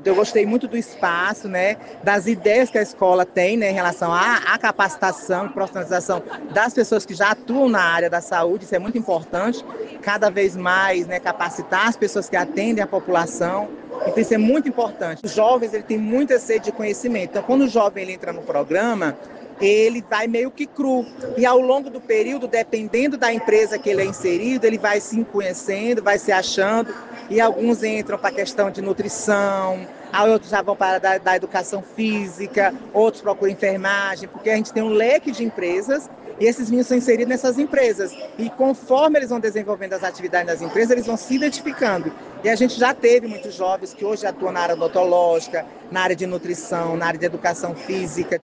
Eu gostei muito do espaço, né, das ideias que a escola tem, né, em relação à capacitação e profissionalização das pessoas que já atuam na área da saúde. Isso é muito importante, cada vez mais, né, capacitar as pessoas que atendem a população. Então isso é muito importante. Os jovens, ele tem muita sede de conhecimento. Então, quando o jovem ele entra no programa, ele vai meio que cru. E ao longo do período, dependendo da empresa que ele é inserido, ele vai se conhecendo, vai se achando. E alguns entram para a questão de nutrição, outros já vão para da educação física, outros procuram enfermagem, porque a gente tem um leque de empresas e esses meninos são inseridos nessas empresas. E conforme eles vão desenvolvendo as atividades das empresas, eles vão se identificando. E a gente já teve muitos jovens que hoje atuam na área odontológica, na área de nutrição, na área de educação física.